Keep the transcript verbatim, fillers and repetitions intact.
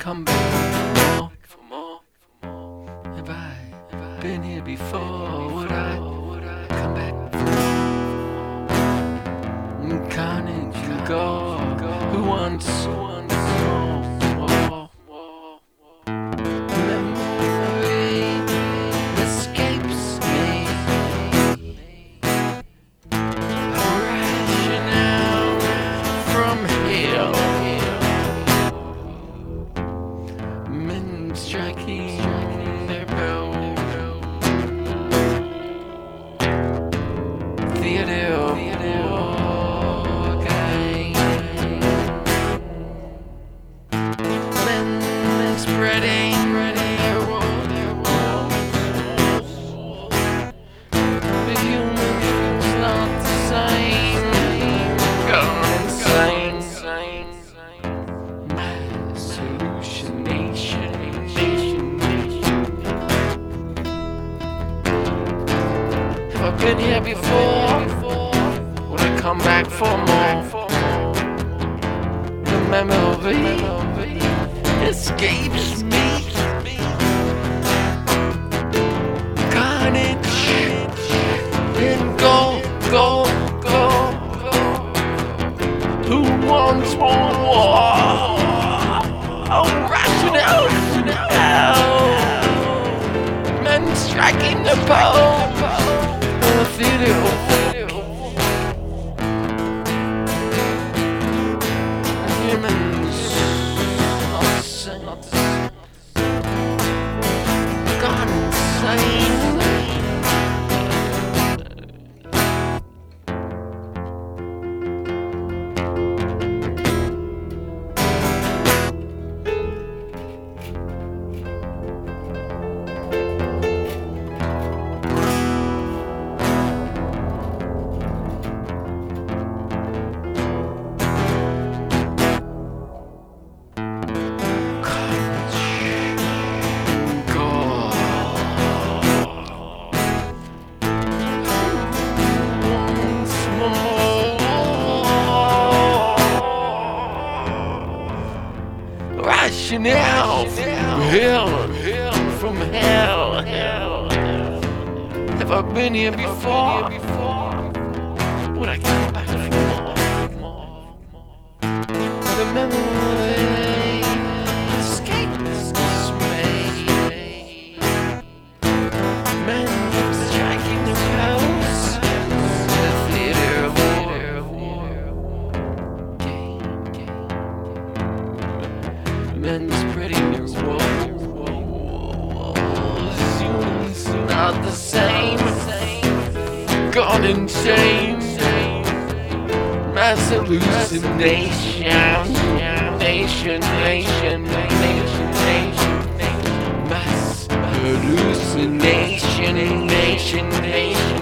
come back for more, for more? Have I been here before? Would I come back for more? Carnage and gore. Who wants more? Memory escapes me. Rationale from hell. Men striking their bell. Theodore gang. Men spreading their walls. The humans not the same. Gone insane. Mass hallucination. Have I been here before? Will I come back for more? The memory escapes me. Carnage and go, go, go. Who wants more? Oh, rationale, men striking the pole. Theodore. Humans not the same. Gone insane. Rationale from hell, from hell, hell. Have I been here before? Would I come back for more? The memory escapes me. Men striking the pose. The theater of men spreading their walls. Humans not the same. Gone insane. Mass hallucination. Nation, nation, nation, nation. Mass hallucination. Nation, nation.